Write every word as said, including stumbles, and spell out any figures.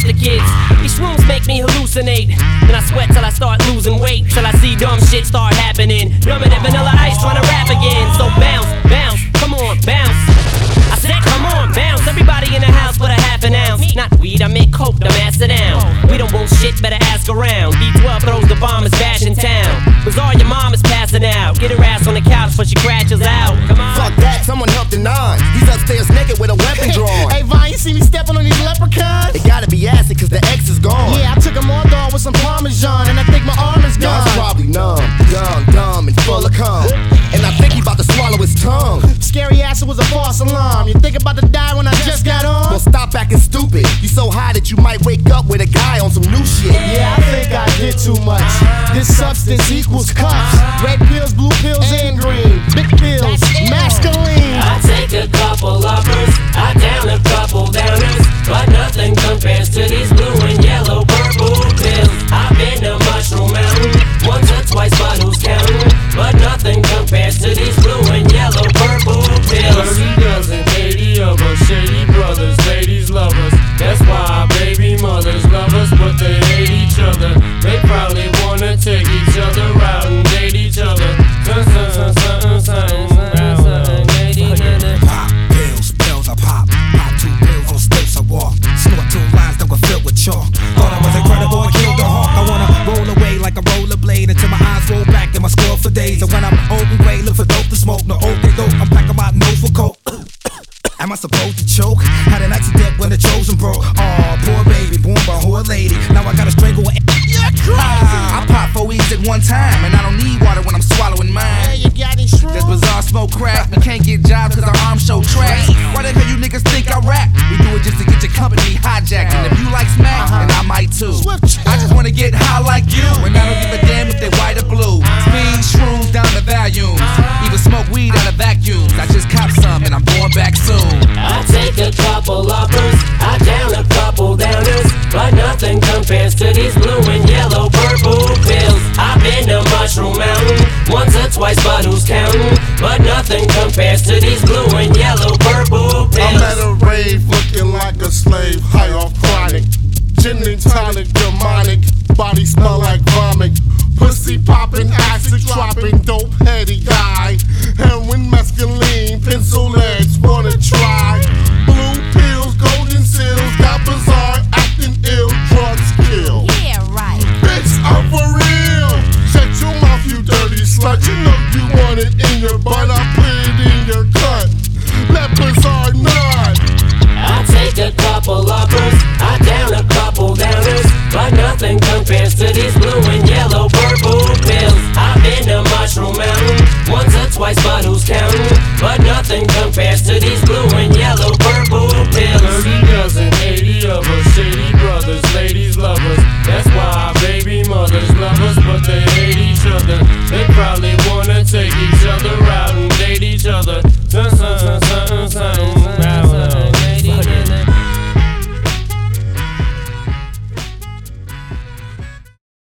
off the kids. These shrooms make me hallucinate, and I sweat till I start losing weight, till I see dumb shit start happening. Dumber than Vanilla Ice trying to rap again. So bounce, bounce, come on, bounce. I said come on, bounce. Everybody in the house put a half an ounce. Not weed, I meant coke, dumbass, sit down. We don't want shit, better ask around. D twelve throws the bombers bash in town. Bizarre, your mom is passing out. Get her ass on the couch before she crashes out. Come on. Fuck that, someone help the nine. He's upstairs naked with a weapon drawn. Hey Vine, you see me stepping on these leprechauns? It gotta be acid cause the X is gone. Yeah, I took them all dog with some Parmesan, and I think my arm is Y'all gone. is probably numb, dumb, dumb, and full of cum. And I think he about to swallow his tongue. Scary ass, it was a false alarm. You think about to die when I just got on? Well, stop acting stupid. You so high that you might wake up with a guy on some new shit. Yeah, I think I did too much. This substance equals cups. Red pills, blue pills, and green. Big pills, masculine. I take a couple uppers, I down a couple downers, but nothing compares to these blue and yellow purple pills. I've been to Mushroom Mountain once or twice, but who's counting? But nothing compares to these blue and yellow purple pills. thirty dozen, eighty of us, shady brothers, ladies love us. That's why our baby mothers love us, but they hate each other. They probably wanna take each other out and date each other. Dun, dun, dun, dun, dun, dun, dun, dun. Pop pills, pills I pop. Pop two pills on steps I walk. Snort two lines, don't get filled with chalk. Thought I was incredible, I killed the hawk. I wanna roll away like a rollerblade until my eyes roll back and my skull for days. And when I'm old and gray, look for dope to smoke. No old they dope, I'm packing my nose for coke. Am I supposed to choke? Had an accident when the chosen broke. Aw, poor baby, born by a whore lady. Now I gotta strangle her. You're crazy. I pop four E's at one time, and I don't need water when I'm swallowing mine. Hey, you got these shrooms? This bizarre smoke crack. We can't get jobs cause our arms show trash. Why the hell you niggas think I rap? We do it just to get your company hijacked. And if you like smack, then I might too. I just wanna get high like you, and I don't give a damn if they white or blue. Speed, shrooms down to volumes. Even smoke weed out of vacuums. I just cop some and I'm going back soon. I take a couple uppers, I down a couple downers, but nothing compares to these blue and yellow purple pills. I've been to Mushroom Mountain once or twice, but who's counting? But nothing compares to these blue and yellow purple pills. I'm at a rave looking like a slave, high off chronic. Gin and tonic, demonic, body smell like vomit. Pussy popping, acid dropping, dope heady guy. Heroin, mescaline, pencil legs, wanna try. Blue pills, golden seals, got bizarre, acting ill, drugs kill. Yeah, right. Bitch, I'm for real. Shut your mouth, you dirty slut. You know you want it in your butt, I put it in your cut. Let bizarre nut. I take a couple uppers, I down a couple downers, but nothing compares to these blue and yellow purple pills. I've been to Mushroom Mountain once or twice, but who's counting? But nothing compares to these